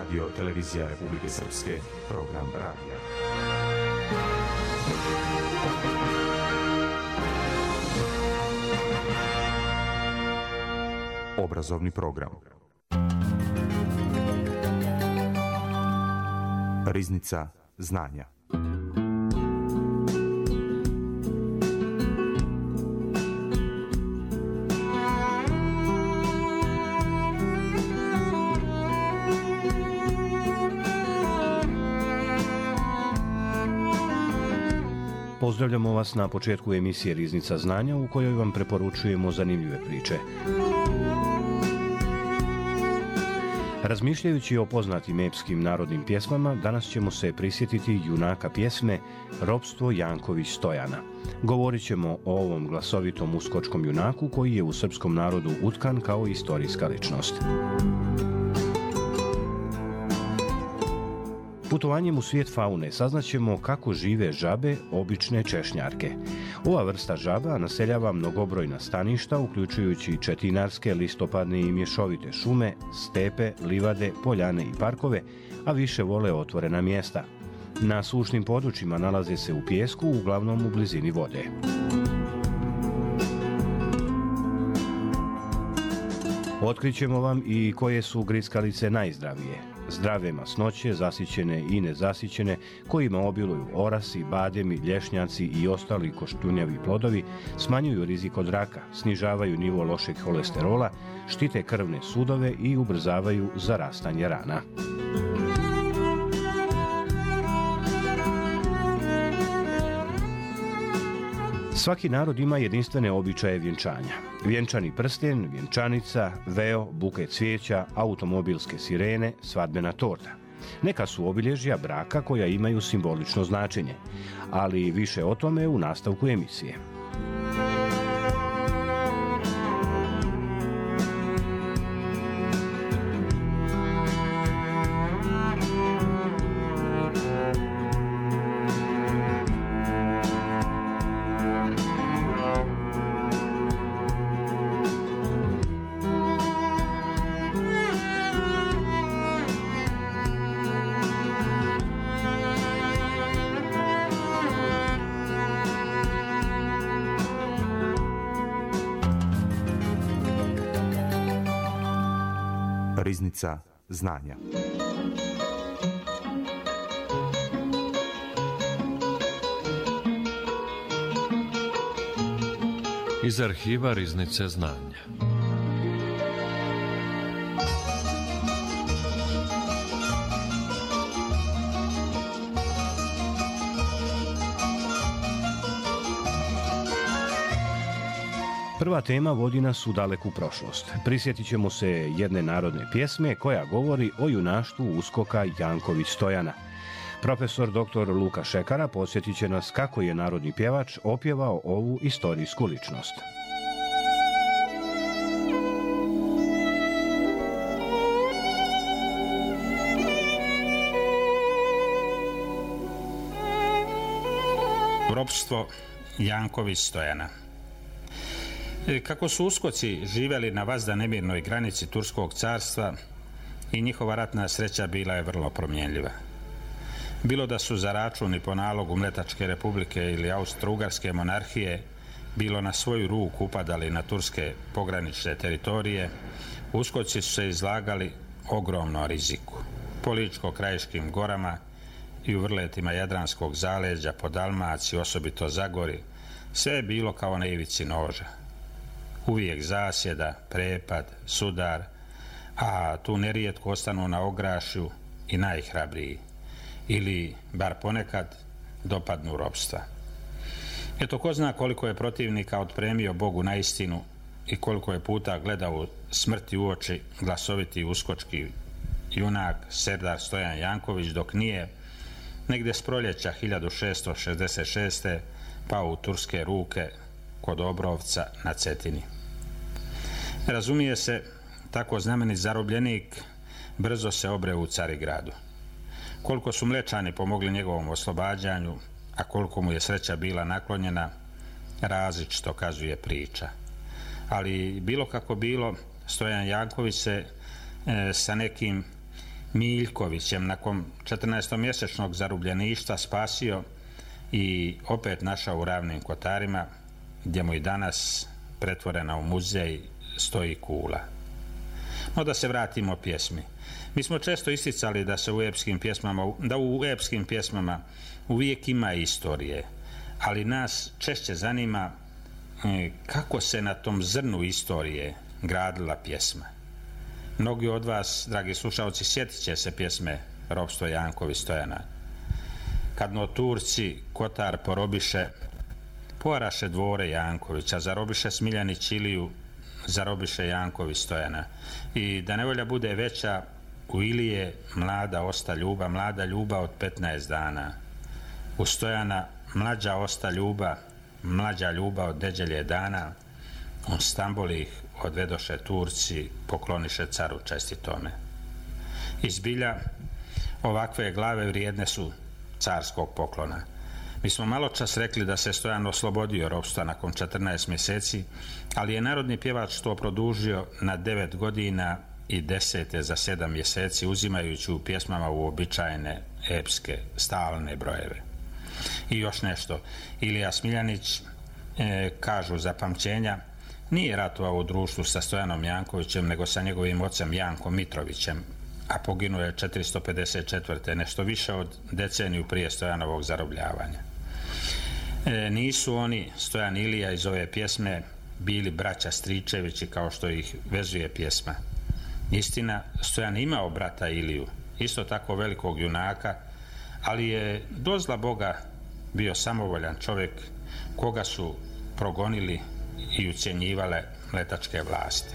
Radio Televizija Republike Srpske, program radija. Obrazovni program. Riznica znanja. Pozdravljamo vas na početku emisije Riznica znanja u kojoj vam preporučujemo zanimljive priče. Razmišljajući o poznatim epskim narodnim pjesmama, danas ćemo se prisjetiti junaka pjesme Ropstvo Janković Stojana. Govorit ćemo o ovom glasovitom uskočkom junaku koji je u srpskom narodu utkan kao istorijska ličnost. Putovanjem u svijet faune saznaćemo kako žive žabe, obične češnjarke. Ova vrsta žaba naseljava mnogobrojna staništa, uključujući četinarske, listopadne i mješovite šume, stepe, livade, poljane i parkove, a više vole otvorena mjesta. Na sušnim područjima nalaze se u pijesku, uglavnom u blizini vode. Otkrićemo vam i koje su grickalice najzdravije. Zdrave masnoće, zasićene i nezasićene, kojima obiluju orasi, bademi, lješnjaci i ostali koštunjavi plodovi, smanjuju rizik od raka, snižavaju nivo lošeg holesterola, štite krvne sudove i ubrzavaju zarastanje rana. Svaki narod ima jedinstvene običaje vjenčanja. Vjenčani prsten, vjenčanica, veo, buket cvijeća, automobilske sirene, svadbena torta. Neka su obilježja braka koja imaju simbolično značenje, ali više o tome u nastavku emisije. Riznica znanja. Iz arhiva Riznice znanja. Prva tema vodi nas u daleku prošlost. Prisjetit ćemo se jedne narodne pjesme koja govori o junaštvu uskoka Janković Stojana. Profesor dr. Luka Šekara podsjetit će nas kako je narodni pjevač opjevao ovu istorijsku ličnost. Ropstvo Janković Stojana. Kako su uskoci živjeli na vazda nemirnoj granici Turskog carstva i njihova ratna sreća bila je vrlo promjenljiva. Bilo da su za račun i po nalogu Mletačke republike ili Austro-Ugarske monarhije, bilo na svoju ruku upadali na turske pogranične teritorije, uskoci su se izlagali ogromnom riziku. Po Ličko-Krajiškim gorama i u vrletima Jadranskog zaleđa, po Dalmaciji, osobito Zagori, sve je bilo kao na ivici noža. Uvijek zasjeda, prepad, sudar, a tu nerijetko ostanu na ograšju i najhrabriji, ili bar ponekad dopadnu ropstva. Eto, ko zna koliko je protivnika otpremio Bogu na istinu i koliko je puta gledao smrti u oči glasoviti uskočki junak Serdar Stojan Janković, dok nije negdje s proljeća 1666. pao u turske ruke kod Obrovca na Cetini. Razumije se, tako znameni zarobljenik brzo se obreo u Carigradu. Koliko su Mlečani pomogli njegovom oslobađanju, a koliko mu je sreća bila naklonjena, različito kazuje priča. Ali bilo kako bilo, Stojan Janković se sa nekim Miljkovićem nakon 14-mjesečnog zarobljeništva spasio i opet našao u Ravnim Kotarima, gdje mu i danas pretvorena u muzej stoji kula. No da se vratimo pjesmi. Mi smo često isticali da u epskim pjesmama uvijek ima istorije, ali nas češće zanima kako se na tom zrnu istorije gradila pjesma. Mnogi od vas, dragi slušalci, sjetit će se pjesme Ropstvo Jankovi Stojana. Kad no Turci Kotar porobiše, poaraše dvore Jankovića, zarobiše Smiljanić Iliju, zarobiše Jankovi Stojana. I da nevolja bude veća, u Ilije mlada osta ljuba, mlada ljuba od 15 dana. U Stojana mlađa osta ljuba, mlađa ljuba od neđelje dana. On Stambol ih odvedoše Turci, pokloniše caru čestitome. I zbilja, ovakve glave vrijedne su carskog poklona. Mi smo malo čas rekli da se Stojan oslobodio ropstva nakon 14 mjeseci, ali je narodni pjevač to produžio na 9 godina i 10 za 7 mjeseci, uzimajući u pjesmama uobičajene epske stalne brojeve. I još nešto, Ilija Smiljanić, kažu za pamćenja, nije ratovao u društvu sa Stojanom Jankovićem, nego sa njegovim ocem Jankom Mitrovićem, a poginuo je 454. nešto više od deceniju prije Stojanovog zarobljavanja. Nisu oni, Stojan i Ilija, iz ove pjesme bili braća Stričevići kao što ih vezuje pjesma. Istina, Stojan imao brata Iliju, isto tako velikog junaka, ali je dozla Boga bio samovoljan čovjek koga su progonili i ucjenjivale mletačke vlasti.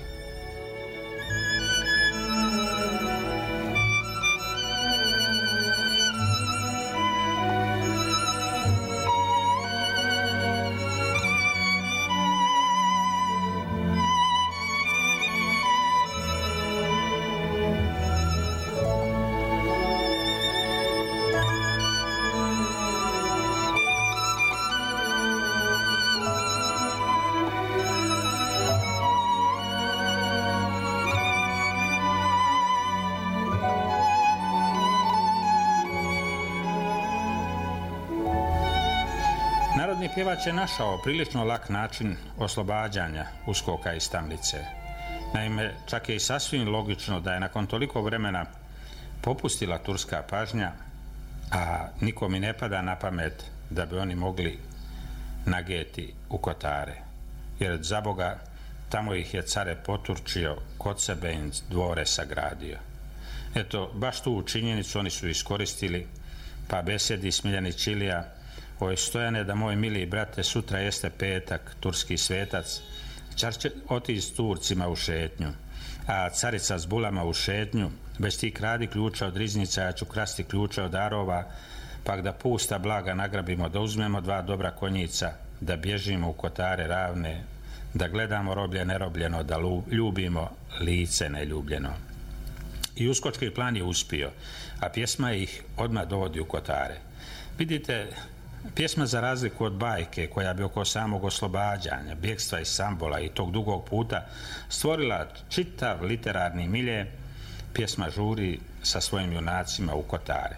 Narodni pjevač je našao prilično lak način oslobađanja Uskoka iz tamnice. Naime, čak je i sasvim logično da je nakon toliko vremena popustila turska pažnja, a niko mi ne pada na pamet da bi oni mogli nageti u Kotare. Jer za Boga, tamo ih je care poturčio, kod sebe im dvore sagradio. Eto, baš tu činjenicu oni su iskoristili, pa besedi Smiljanić Ilija: oj Stojane, da moj mili brate, sutra jeste petak, turski svetac, car će otići s Turcima u šetnju, a carica s bulama u šetnju, već ti kradi ključa od riznica, ja ću krasti ključe od arova, pak da pusta blaga nagrabimo, da uzmemo 2 dobra konjica, da bježimo u Kotare ravne, da gledamo roblje nerobljeno, da ljubimo lice neljubljeno. I uskočki plan je uspio, a pjesma ih odmah dovodi u Kotare. Vidite, pjesma, za razliku od bajke koja bi oko samog oslobađanja, bjegstva iz Sambola i tog dugog puta stvorila čitav literarni milje, pjesma žuri sa svojim junacima u Kotare.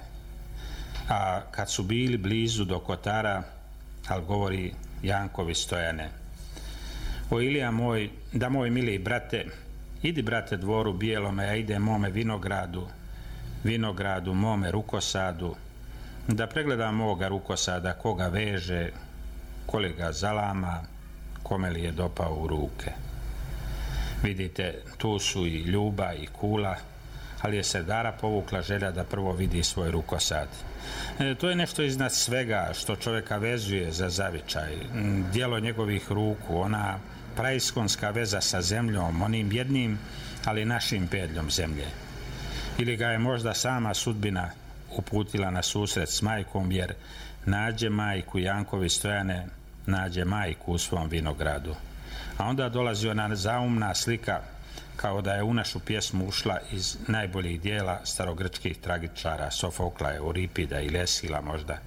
A kad su bili blizu do Kotara, al govori Jankovi Stojane: o Ilija moj, da moj mili brate, idi brate dvoru bijelome, a ide mome vinogradu, mome rukosadu, da pregledam moga rukosada, koga veže, koli ga zalama, kome li je dopao u ruke. Vidite, tu su i Ljuba i Kula, ali je serdara povukla želja da prvo vidi svoj rukosad. To je nešto iznad svega što čovjeka vezuje za zavičaj, djelo njegovih ruku, ona praiskonska veza sa zemljom, onim jednim, ali našim pedljom zemlje. Ili ga je možda sama sudbina uputila na susret s majkom, jer nađe majku Jankovi Stojane, nađe majku u svom vinogradu. A onda dolazi ona zaumna slika, kao da je u našu pjesmu ušla iz najboljih dijela starogrčkih tragičara, Sofokla, Euripida ili Esila možda.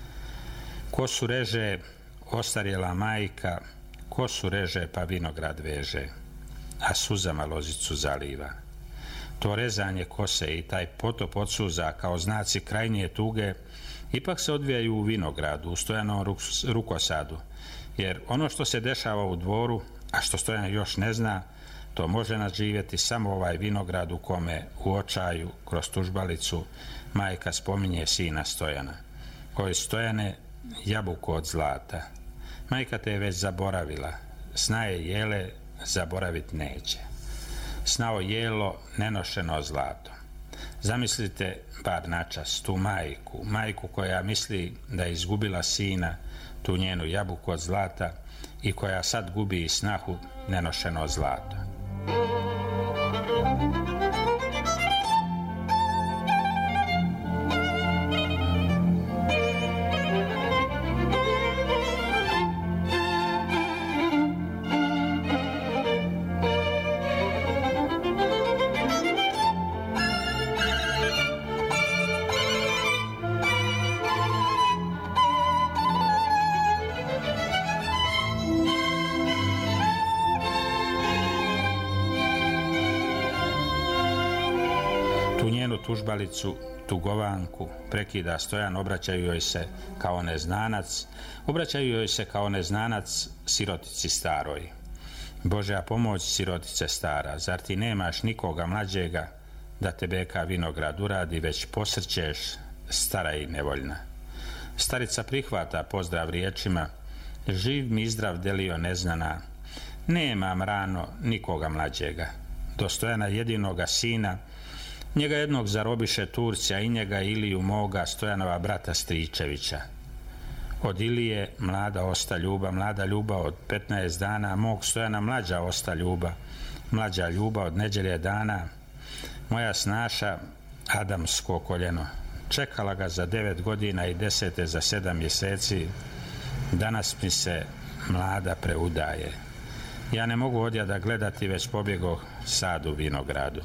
Kosu reže ostarjela majka, kosu reže pa vinograd veže, a suzama lozicu zaliva. To rezanje kose i taj potop od suza kao znaci krajnje tuge ipak se odvijaju u vinogradu, u Stojanovom rukosadu, jer ono što se dešava u dvoru, a što Stojan još ne zna, to može nadživjeti samo ovaj vinograd u kome u očaju, kroz tužbalicu, majka spominje sina Stojana. Oj Stojane, jabuko od zlata, majka te je već zaboravila, sna je jele, zaboravit neće. Snao jelo, nenošeno zlato. Zamislite bar načas tu majku koja misli da je izgubila sina, tu njenu jabuku od zlata, i koja sad gubi i snahu, nenošeno zlato. Tužbalicu, tugovanku, prekida Stojan, obraćaju joj se kao neznanac sirotici staroj. Božja pomoć, sirotice stara, zar ti nemaš nikoga mlađega da te beka vinograd uradi, već posrćeš, stara i nevoljna. Starica prihvata pozdrav riječima, živ mi zdrav delio neznana, nemam rano nikoga mlađega. Do Stojana jedinoga sina, njega jednog zarobiše Turci, a i njega Iliju moga, Stojanova brata Stričevića. Od Ilije mlada osta ljuba, mlada ljuba od 15 dana, mog Stojana mlađa osta ljuba, mlađa ljuba od neđelje dana, moja snaša Adamsko koljeno, čekala ga za 9 godina i 10 za 7 mjeseci, danas mi se mlada preudaje. Ja ne mogu odjada gledati, već pobjegoh sad u vinogradu.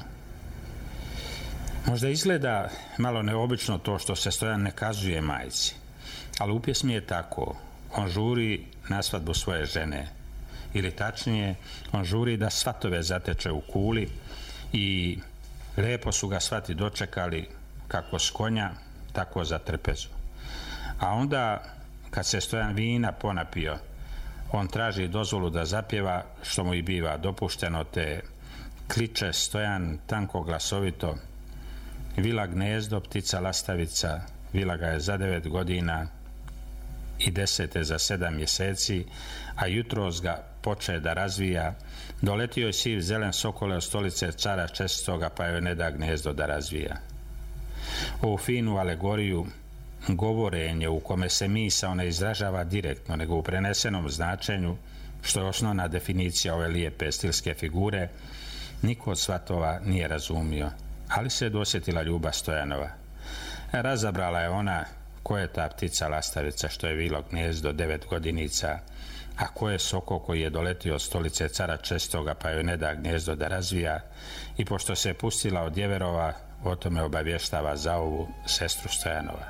Možda izgleda malo neobično to što se Stojan ne kazuje majci, ali u pjesmi je tako. On žuri na svadbu svoje žene, ili tačnije, on žuri da svatove zateče u kuli i lijepo su ga svati dočekali, kako s konja, tako za trpezu. A onda, kad se Stojan vina ponapio, on traži dozvolu da zapjeva, što mu i biva dopušteno, te kliče Stojan tanko glasovito: vila gnezdo, ptica lastavica, vila ga je za 9 godina i 10 za 7 mjeseci, a jutros ga poče da razvija. Doletio je siv zelen sokole od stolice cara čestoga, pa joj ne da gnezdo da razvija. Ovu finu alegoriju, govorenje u kome se misao ne izražava direktno, nego u prenesenom značenju, što je osnovna definicija ove lijepe stilske figure, niko od svatova nije razumio, ali se je dosjetila ljubav Stojanova. Razabrala je ona ko je ta ptica lastavica što je vilo gnezdo 9 godinica, a ko je soko koji je doletio od stolice cara čestoga, pa joj ne da gnezdo da razvija, i pošto se je pustila od Djeverova, o tome obavještava Zaovu, sestru Stojanova.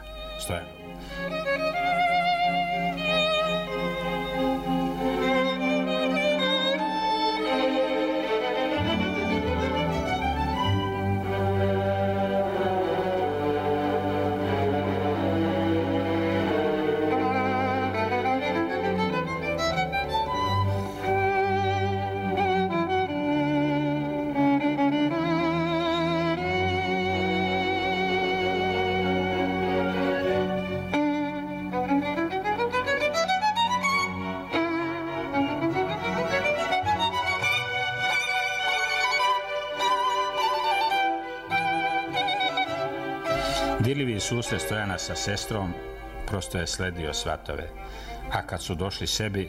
Dirljivi susret Stojana sa sestrom prosto je sledio svatove, a kad su došli sebi,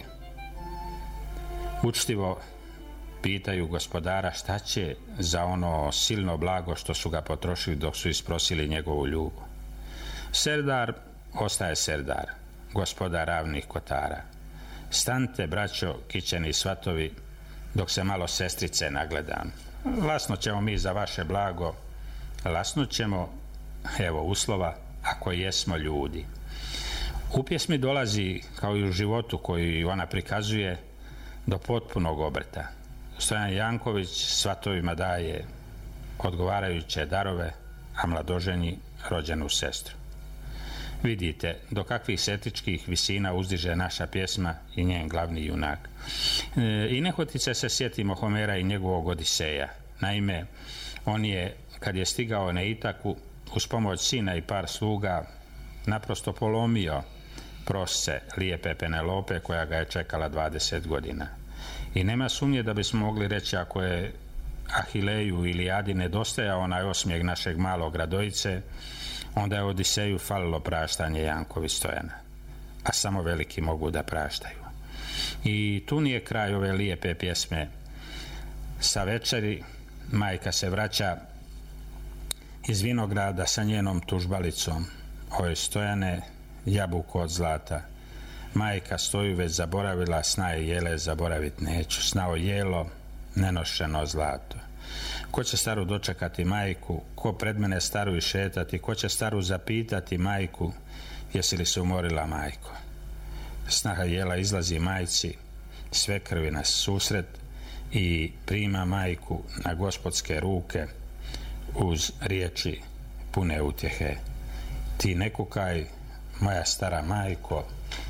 učtivo pitaju gospodara šta će za ono silno blago što su ga potrošili dok su isprosili njegovu ljubav. Serdar ostaje serdar, gospodar ravnih kotara. Stante, braćo, kićeni svatovi, dok se malo sestrice nagledam. Lasno ćemo mi za vaše blago, lasno ćemo, evo uslova, ako jesmo ljudi. U pjesmi dolazi, kao i u životu koji ona prikazuje, do potpunog obrta. Stojan Janković svatovima daje odgovarajuće darove, a mladoženji rođenu sestru. Vidite do kakvih etičkih visina uzdiže naša pjesma i njen glavni junak. I nehotice se sjetimo Homera i njegovog Odiseja. Naime, on je, kad je stigao na Itaku, uz pomoć sina i par sluga, naprosto polomio prosce lijepe Penelope koja ga je čekala 20 godina. I nema sumnje da bismo mogli reći, ako je Ahileju ili Adi nedostajao onaj osmijeh našeg malog Radojice, onda je Odiseju falilo praštanje Jankovi Stojana. A samo veliki mogu da praštaju. I tu nije kraj ove lijepe pjesme. Sa večeri majka se vraća iz vinograda sa njenom tužbalicom. Oj Stojane, jabuko od zlata. Majka stoju već zaboravila, sna je jele, zaboravit neću. Snao jelo, nenošeno zlato. Ko će staru dočekati majku, ko pred mene staru išetati, ko će staru zapitati majku, jesi li se umorila majko? Snaha jela izlazi majci, sve krvi nas susret i prima majku na gospodske ruke uz riječi pune utjehe. Ti ne kukaj, moja stara majko,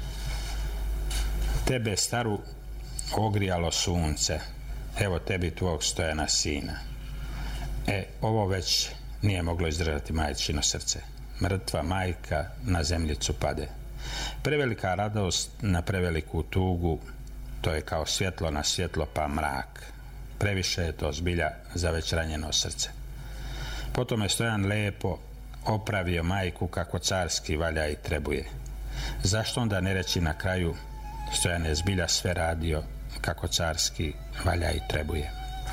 tebe staru ogrijalo sunce, evo tebi tvog Stojana sina. Ovo već nije moglo izdržati majčino srce. Mrtva majka na zemljicu pade. Prevelika radost na preveliku tugu, to je kao svjetlo na svjetlo pa mrak. Previše je to zbilja za već ranjeno srce. Potom je Stojan lepo opravio majku kako carski valja i trebuje. Zašto onda ne reći na kraju, Stojan je zbilja sve radio kako carski valja i trebuje.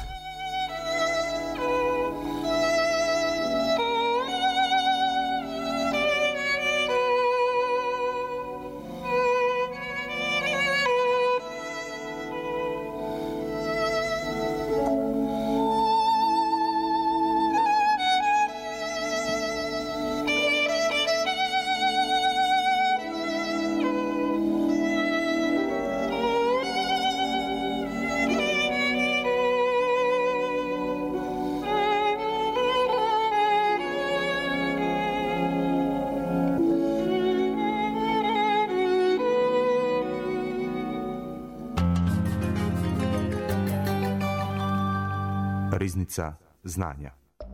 Riznica znanja.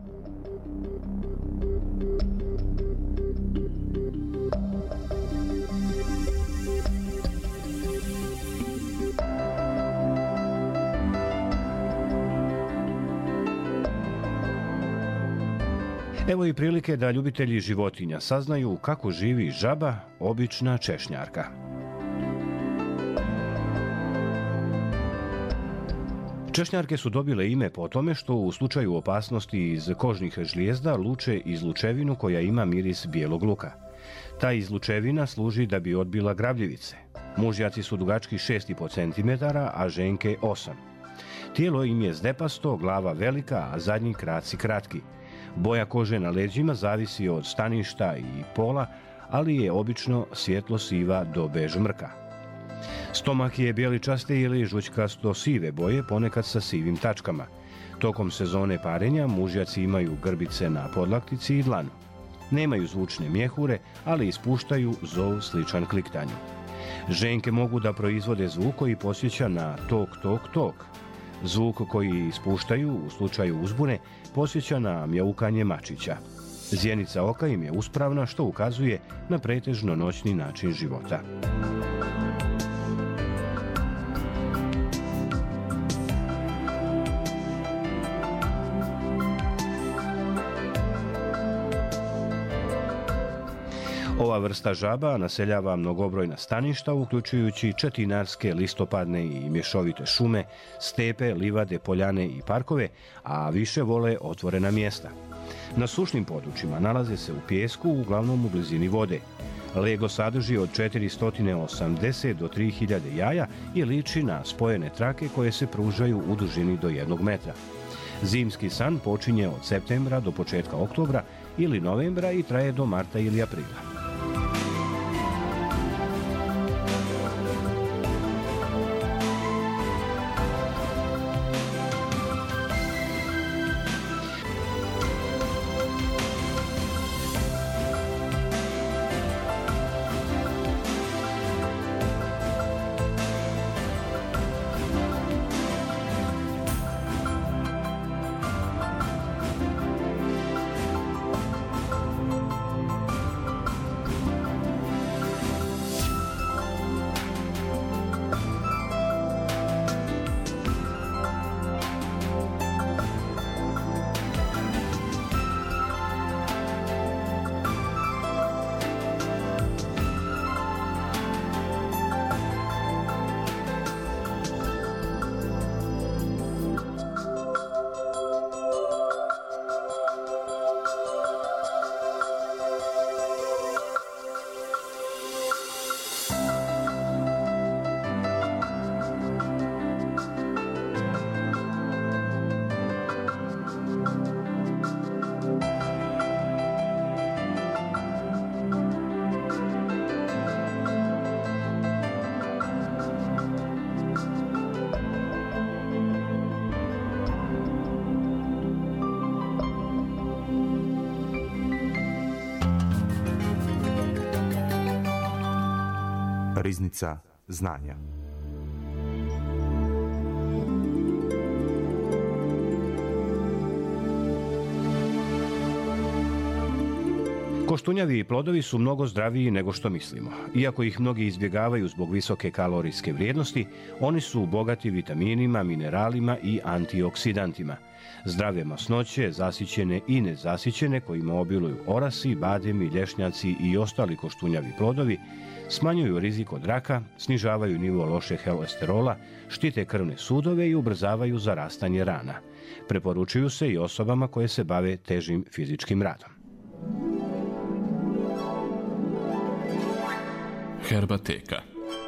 Evo i prilike da ljubitelji životinja saznaju kako živi žaba, obična češnjarka. Češnjarke su dobile ime po tome što u slučaju opasnosti iz kožnih žlijezda luče izlučevinu koja ima miris bijelog luka. Ta izlučevina služi da bi odbila grabljivice. Mužjaci su dugački 6,5 cm, a ženke 8. Tijelo im je zdepasto, glava velika, a zadnji kraci kratki. Boja kože na leđima zavisi od staništa i pola, ali je obično svjetlo siva do bež mrka. Stomak je bijeličaste ili žućkasto sive boje, ponekad sa sivim tačkama. Tokom sezone parenja mužjaci imaju grbice na podlaktici i dlanu. Nemaju zvučne mjehure, ali ispuštaju zov sličan kliktanju. Ženke mogu da proizvode zvuk koji podsjeća na tok, tok, tok. Zvuk koji ispuštaju u slučaju uzbune podsjeća na mjaukanje mačića. Zjenica oka im je uspravna, što ukazuje na pretežno noćni način života. Ova vrsta žaba naseljava mnogobrojna staništa, uključujući četinarske, listopadne i mješovite šume, stepe, livade, poljane i parkove, a više vole otvorena mjesta. Na sušnim područjima nalaze se u pijesku, uglavnom u blizini vode. Lego sadrži od 480 do 3000 jaja i liči na spojene trake koje se pružaju u dužini do 1 metra. Zimski san počinje od septembra do početka oktobra ili novembra i traje do marta ili aprila. Riznica znanja. Koštunjavi plodovi su mnogo zdraviji nego što mislimo. Iako ih mnogi izbjegavaju zbog visoke kalorijske vrijednosti, oni su bogati vitaminima, mineralima i antioksidantima. Zdrave masnoće, zasićene i nezasićene, kojima obiluju orasi, bademi, lješnjaci i ostali koštunjavi plodovi, smanjuju rizik od raka, snižavaju nivo lošeg holesterola, štite krvne sudove i ubrzavaju zarastanje rana. Preporučuju se i osobama koje se bave težim fizičkim radom. Herbateka.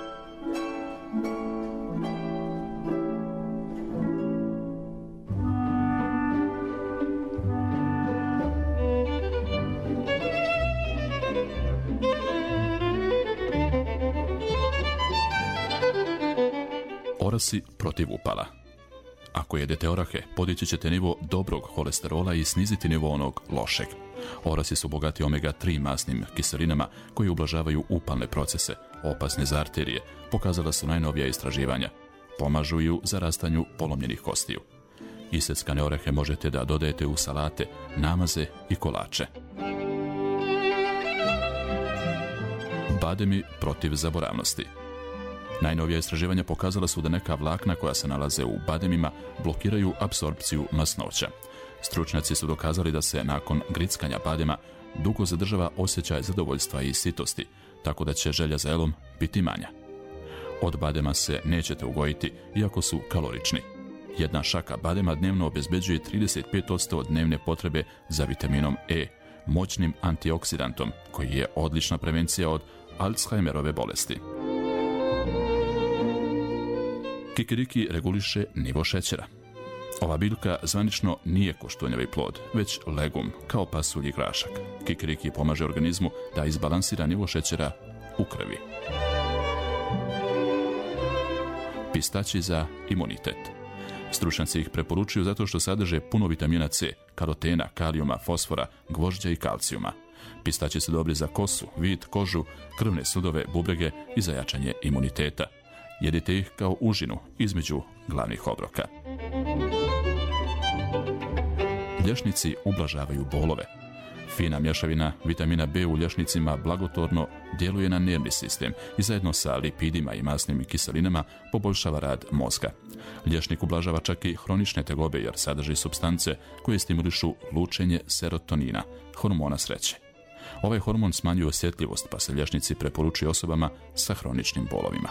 Orasi protiv upala. Ako jedete orahe, podići ćete nivo dobrog holesterola i sniziti nivo onog lošeg. Orasi su bogati omega-3 masnim kiselinama koji ublažavaju upalne procese, opasne za arterije, pokazala su najnovija istraživanja. Pomažu i u zarastanju polomljenih kostiju. Iseckane orehe možete da dodajete u salate, namaze i kolače. Bademi protiv zaboravnosti. Najnovija istraživanja pokazala su da neka vlakna koja se nalaze u bademima blokiraju apsorpciju masnoća. Stručnjaci su dokazali da se nakon grickanja badema dugo zadržava osjećaj zadovoljstva i sitosti, tako da će želja za jelom biti manja. Od badema se nećete ugojiti, iako su kalorični. Jedna šaka badema dnevno obezbeđuje 35% od dnevne potrebe za vitaminom E, moćnim antioksidantom, koji je odlična prevencija od Alzheimerove bolesti. Kikiriki reguliše nivo šećera. Ova biljka zvanično nije koštunjavi plod, već legum, kao pasulj i grašak. Kikiriki pomaže organizmu da izbalansira nivo šećera u krvi. Pistaći za imunitet. Stručnjaci ih preporučuju zato što sadrže puno vitamina C, karotena, kalijuma, fosfora, gvožđa i kalcijuma. Pistaći su dobri za kosu, vid, kožu, krvne sudove, bubrege i za jačanje imuniteta. Jedite ih kao užinu između glavnih obroka. Lješnici ublažavaju bolove. Fina mješavina vitamina B u lješnicima blagotvorno djeluje na nervni sistem i zajedno sa lipidima i masnim kiselinama poboljšava rad mozga. Lješnik ublažava čak i hronične tegobe jer sadrži supstance koje stimulišu lučenje serotonina, hormona sreće. Ovaj hormon smanjuje osjetljivost, pa se lješnici preporučuju osobama sa hroničnim bolovima.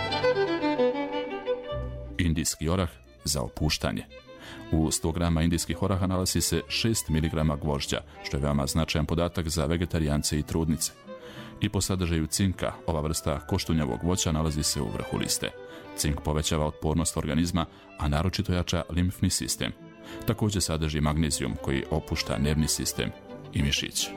Indijski orah za opuštanje. U 100 grama indijskih oraha nalazi se 6 mg gvožđa, što je veoma značajan podatak za vegetarijance i trudnice. I po sadržaju cinka, ova vrsta koštunjavog voća nalazi se u vrhu liste. Cink povećava otpornost organizma, a naročito jača limfni sistem. Također sadrži magnezijum koji opušta nervni sistem i mišiće.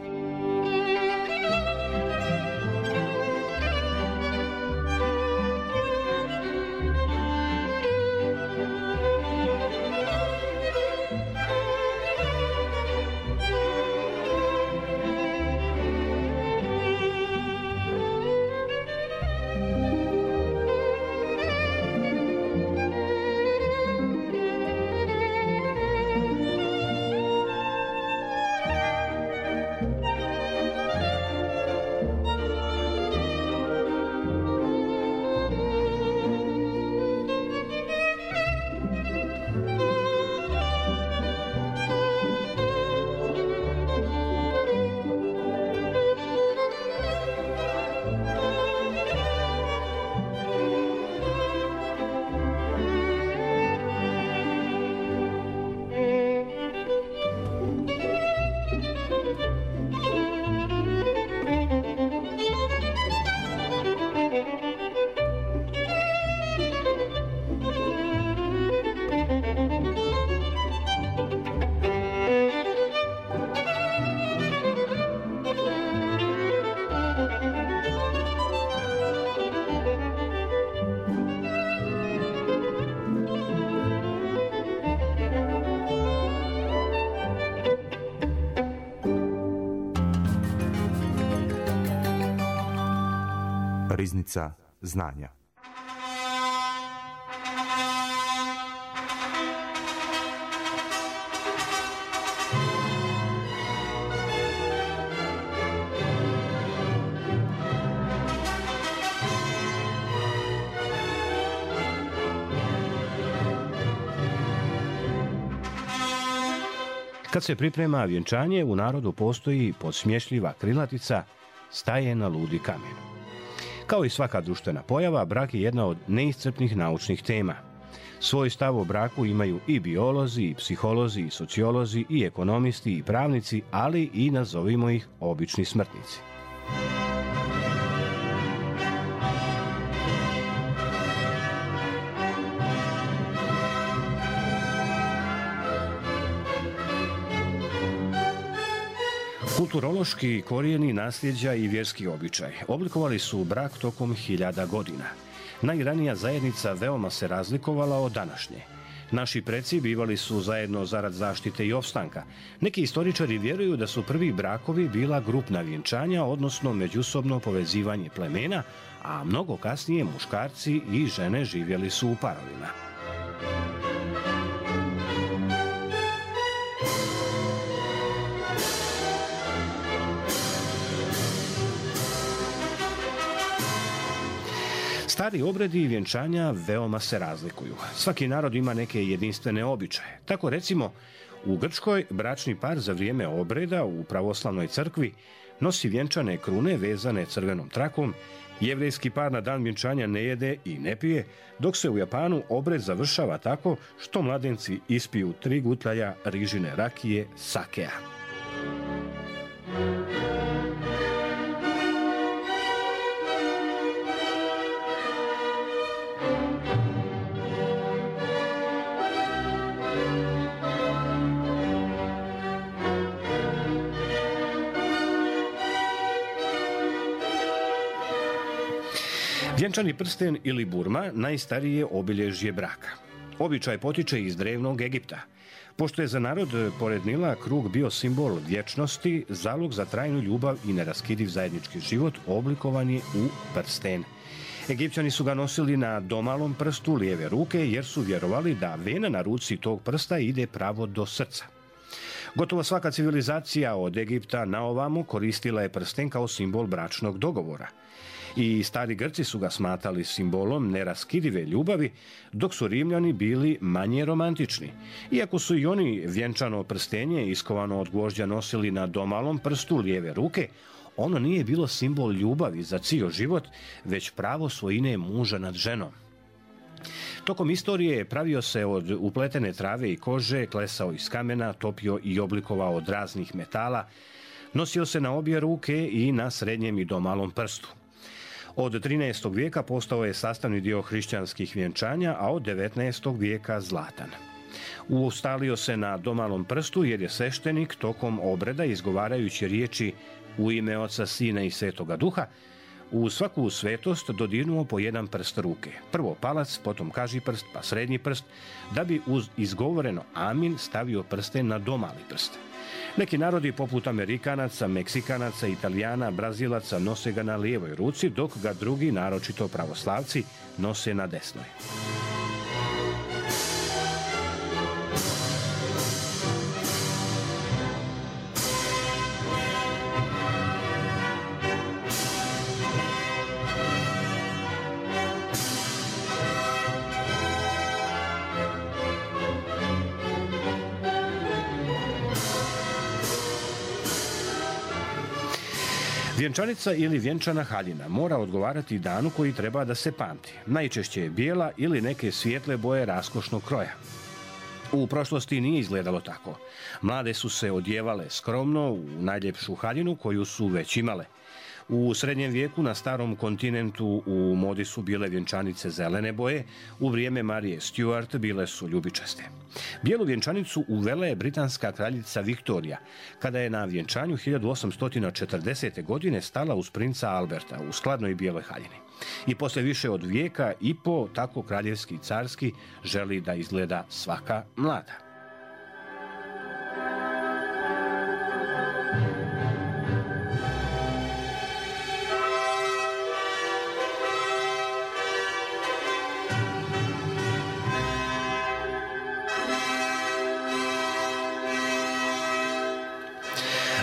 Riznica znanja. Kad se priprema vjenčanje, u narodu postoji podsmješljiva krilatica staje na ludi kamen. Kao i svaka društvena pojava, brak je jedna od neiscrpnih naučnih tema. Svoj stav o braku imaju i biolozi, i psiholozi, i sociolozi, i ekonomisti, i pravnici, ali i, nazovimo ih, obični smrtnici. Kulturološki korijeni, nasljeđa i vjerski običaj oblikovali su brak tokom hiljada godina. Najranija zajednica veoma se razlikovala od današnje. Naši preci bivali su zajedno zarad zaštite i opstanka. Neki istoričari vjeruju da su prvi brakovi bila grupna vjenčanja, odnosno međusobno povezivanje plemena, a mnogo kasnije muškarci i žene živjeli su u parovima. Stari obredi i vjenčanja veoma se razlikuju. Svaki narod ima neke jedinstvene običaje. Tako recimo, u Grčkoj bračni par za vrijeme obreda u pravoslavnoj crkvi nosi vjenčane krune vezane crvenom trakom, jevrejski par na dan vjenčanja ne jede i ne pije, dok se u Japanu obred završava tako što mladenci ispiju 3 gutljaja rižine rakije sakea. Vjenčani prsten ili burma najstarije obilježje braka. Običaj potiče iz drevnog Egipta. Pošto je za narod pored Nila krug bio simbol vječnosti, zalog za trajnu ljubav i neraskidiv zajednički život oblikovan je u prsten. Egipćani su ga nosili na domalom prstu lijeve ruke jer su vjerovali da vena na ruci tog prsta ide pravo do srca. Gotovo svaka civilizacija od Egipta na ovamo koristila je prsten kao simbol bračnog dogovora. I stari Grci su ga smatrali simbolom neraskidive ljubavi, dok su Rimljani bili manje romantični. Iako su i oni vjenčano prstenje iskovano od gvožđa nosili na domalom prstu lijeve ruke, ono nije bilo simbol ljubavi za cijel život, već pravo svojine muža nad ženom. Tokom istorije pravio se od upletene trave i kože, klesao iz kamena, topio i oblikovao od raznih metala, nosio se na obje ruke i na srednjem i domalom prstu. Od 13. vijeka postao je sastavni dio hrišćanskih vjenčanja, a od 19. vijeka zlatan. Ustalio se na domalom prstu jer je sveštenik tokom obreda, izgovarajući riječi u ime Oca, Sina i Svetoga Duha, u svaku svetost dodirnuo po jedan prst ruke. Prvo palac, potom kažiprst, pa srednji prst, da bi uz izgovoreno amin stavio prsten na domali prst. Neki narodi poput Amerikanaca, Meksikanaca, Italijana, Brazilaca nose ga na lijevoj ruci, dok ga drugi, naročito pravoslavci, nose na desnoj. Vjenčanica ili vjenčana haljina mora odgovarati danu koji treba da se pamti. Najčešće je bijela ili neke svijetle boje raskošnog kroja. U prošlosti nije izgledalo tako. Mlade su se odjevale skromno u najljepšu haljinu koju su već imale. U srednjem vijeku na starom kontinentu u modi su bile vjenčanice zelene boje, u vrijeme Marije Stuart bile su ljubičaste. Bijelu vjenčanicu uvela je britanska kraljica Viktorija, kada je na vjenčanju 1840. godine stala uz princa Alberta u skladnoj bijeloj haljini. I posle više od vijeka i po tako kraljevski i carski želi da izgleda svaka mlada.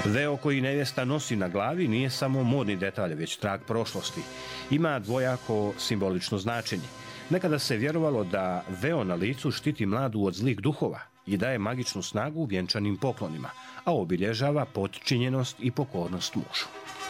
Veo koji nevjesta nosi na glavi nije samo modni detalj, već trag prošlosti. Ima dvojako simbolično značenje. Nekada se vjerovalo da veo na licu štiti mladu od zlih duhova i daje magičnu snagu vjenčanim poklonima, a obilježava potčinjenost i pokornost mužu.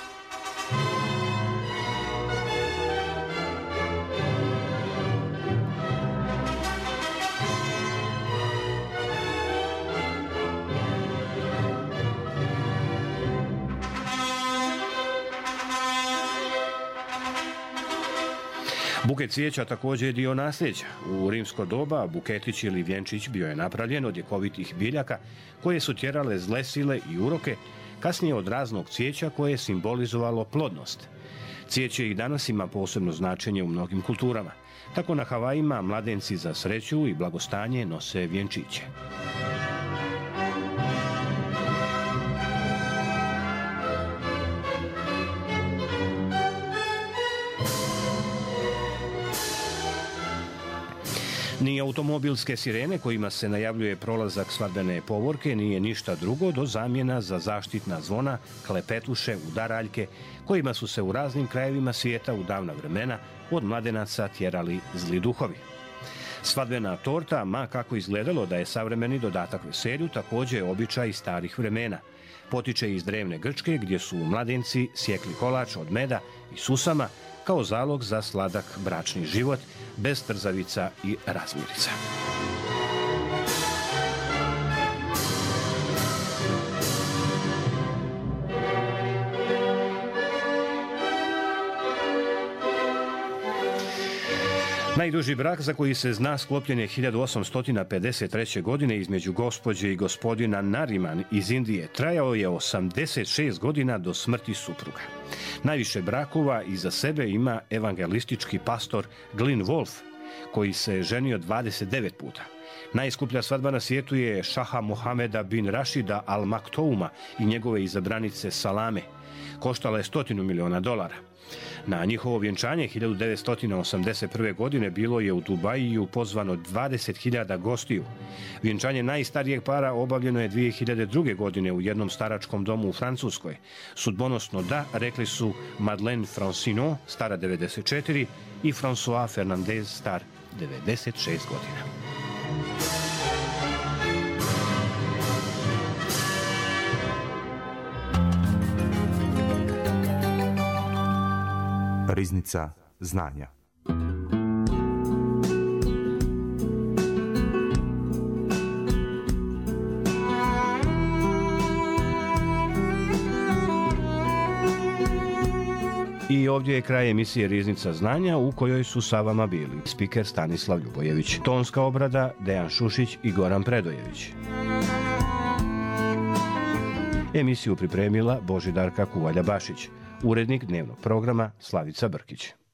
Buket cvijeća također je dio nasljeđa. U rimsko doba buketić ili vjenčić bio je napravljen od ljekovitih biljaka koje su tjerale zle sile i uroke, kasnije od raznog cvijeća koje je simbolizovalo plodnost. Cvijeće i danas ima posebno značenje u mnogim kulturama. Tako na Havajima mladenci za sreću i blagostanje nose vjenčiće. Ni automobilske sirene kojima se najavljuje prolazak svadbene povorke nije ništa drugo do zamjena za zaštitna zvona, klepetuše, udaraljke kojima su se u raznim krajevima svijeta u davna vremena od mladenaca tjerali zli duhovi. Svadbena torta, ma kako izgledalo da je savremeni dodatak veselju, također je običaj starih vremena. Potiče iz drevne Grčke gdje su mladenci sjekli kolač od meda i susama kao zalog za sladak bračni život bez trzavica i razmirica. Najduži brak za koji se zna sklopljen je 1853. godine između gospođe i gospodina Nariman iz Indije. Trajao je 86 godina do smrti supruga. Najviše brakova iza sebe ima evangelistički pastor Glyn Wolf, koji se ženio 29 puta. Najskuplja svadba na svijetu je šaha Mohameda bin Rašida Al Maktouma i njegove izabranice Salame. Koštala je $100 miliona. Na njihovo vjenčanje 1981. godine bilo je u Dubajiju pozvano 20.000 gostiju. Vjenčanje najstarijeg para obavljeno je 2002. godine u jednom staračkom domu u Francuskoj. Sudbonosno da, rekli su Madeleine Francino, stara 94, i François Fernandez, star 96 godina. Riznica znanja. I ovdje je kraj emisije Riznica znanja u kojoj su sa vama bili spiker Stanislav Ljubojević, tonska obrada Dejan Šušić i Goran Predojević. Emisiju pripremila Božidarka Kuvalja-Bašić, urednik dnevnog programa Slavica Brkić.